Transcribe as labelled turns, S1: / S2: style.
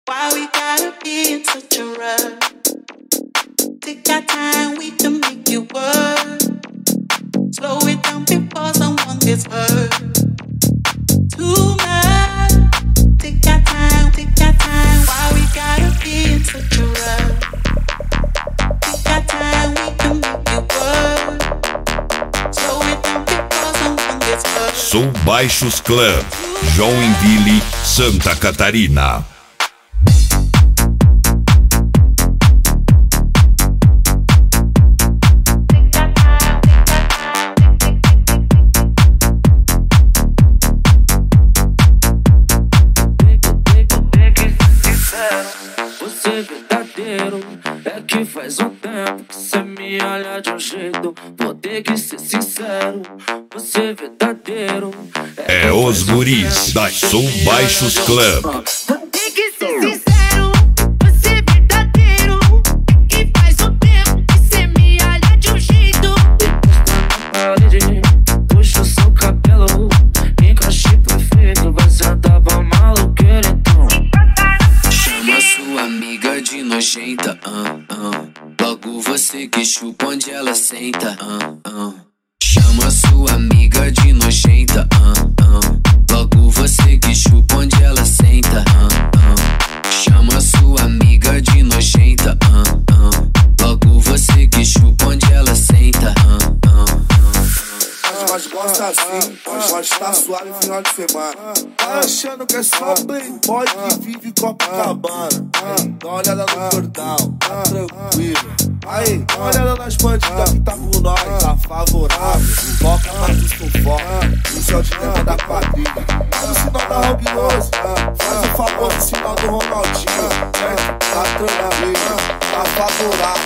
S1: Why we gotta be in such a rush? Take our time, we can make it work. Slow it down before someone gets hurt. Too much. Take our time, take our time. Why we gotta be in such a rush? Take our time, we can make it work. Slow it down before someone gets hurt.
S2: Som Baixos Club, Joinville, Santa Catarina.
S3: Você verdadeiro, é que faz um tempo que cê me olha de um jeito. Vou ter que ser sincero, você verdadeiro.
S2: É os guris da Som Baixos Club.
S4: Vou ter que ser sincero, você verdadeiro. É que faz um tempo que cê me olha de um jeito.
S3: Puxa o seu cabelo, encaixe perfeito. Você tava maluqueiro então.
S5: Chama sua amiga de nojenta, Logo você que chupa onde ela senta, Chama sua amiga de nojenta, Logo você que chupa onde ela senta, Chama sua amiga de nojenta, Logo você que chupa onde ela senta,
S6: Mas gosta assim, mas gosta suave no final de semana. Tá achando que é só playboy que vive Copacabana. Dá uma olhada no portal, tá tranquilo. Aí, dá uma olhada nas bandidas que tá com nós, tá favorável. Foca mais no sufoco, isso é o dilema da quadrilha. Faz o sinal da Rob Rose, faz o famoso sinal do Ronaldinho. Tá tranquilo, tá favorável.